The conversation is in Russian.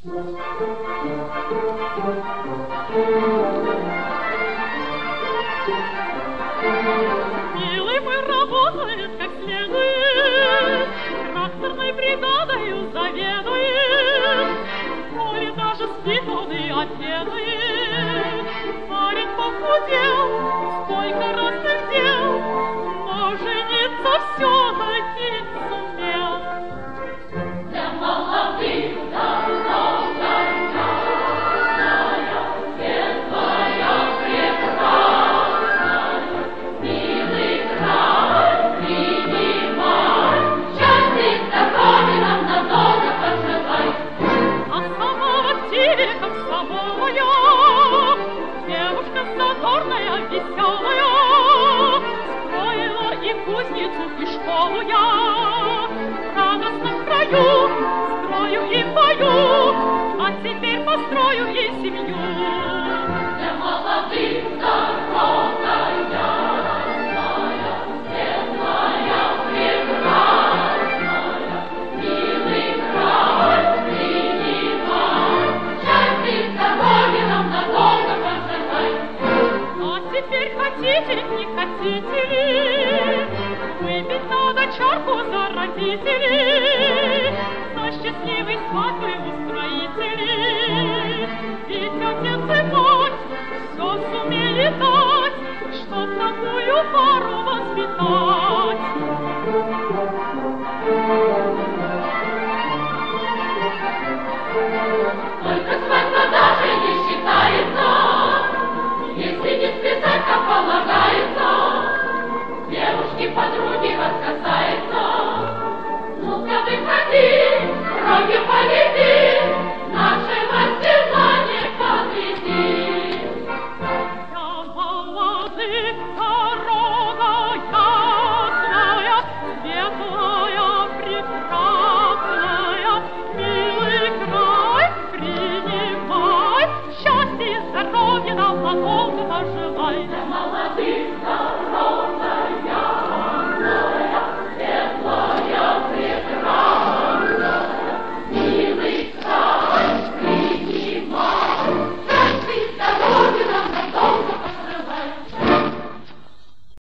Милый мой работает как следует, тракторной бригадою заведует, вскоре даже спит он и обедает. Парень похудел, столько растолстел, но жениться все-таки сумел. Для молодых дорогая, светлая, прекрасная, милый край принимай, счастья и здоровья нам надолго пожелай. А сама в активе комсомолая, девушка задорная, веселая, строила и кузницу, и школу я. Радостно в краю строю и пою, а теперь построю и семью. Для молодых дорогая, светлая, прекрасная, милый край принимай, счастья и здоровья нам надолго пожелай. А теперь хотите, не хотите ли, выпить надо чарку за родителей, за счастливой свадьбы устроителей. Ведь отец и мать все сумели дать, чтоб такую пару воспитать. Только свадьба даже не считается, если не списать, как полагается. Девушки, подруги вас касается. Ну-ка выходи, роги поведи, нашей воспела не подведи. Я молодых дорога ясная, светлая, прекрасная, милый край принимай, счастья и здоровья нам надолго пожелай. Для молодых дорог